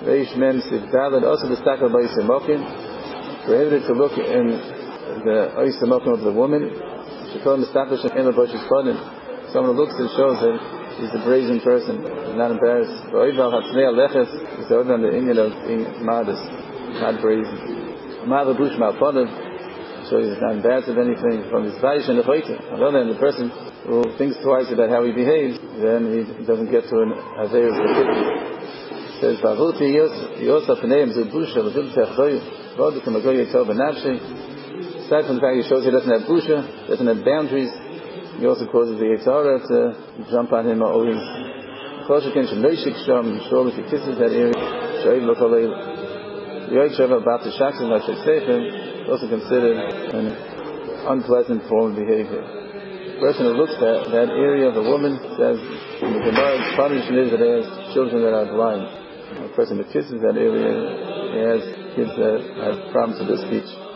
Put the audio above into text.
Reish Mem Siv Daled, also the Stakal Bais Mokim, prohibited to look in the Ois Mokim of the woman. She called him Stakish in the Bosh's Kodim. Someone who looks and shows that he's a brazen person, he's not embarrassed. Oival Hatzmei Aleches is the order on the Indian of being modest, not brazen. Ma'al Bush Malponim, so he's not embarrassed of anything from his Vaish and the Choyte. On the other hand, the person who thinks twice about how he behaves, then he doesn't get to an Aveir's Lekit. Says Bavuti Yosef Neim Zubusha L'Vil Techdoy Vodik Magoy Yitov Benavshi. Aside from the fact he shows he doesn't have busha, doesn't have boundaries, he also causes the Yitzhara to jump on him always. Koshakin Shenoishik Sham, surely if he kisses that area, Shoiv Lokolei Yoy Sheva Bat Shaksim Lashek Seifim, also considered an unpleasant form of behavior. The person who looks at that area of a woman says, in the Gemara's punishment is that he has children that are blind. A person who kisses that area, he has kids that have problems with their speech.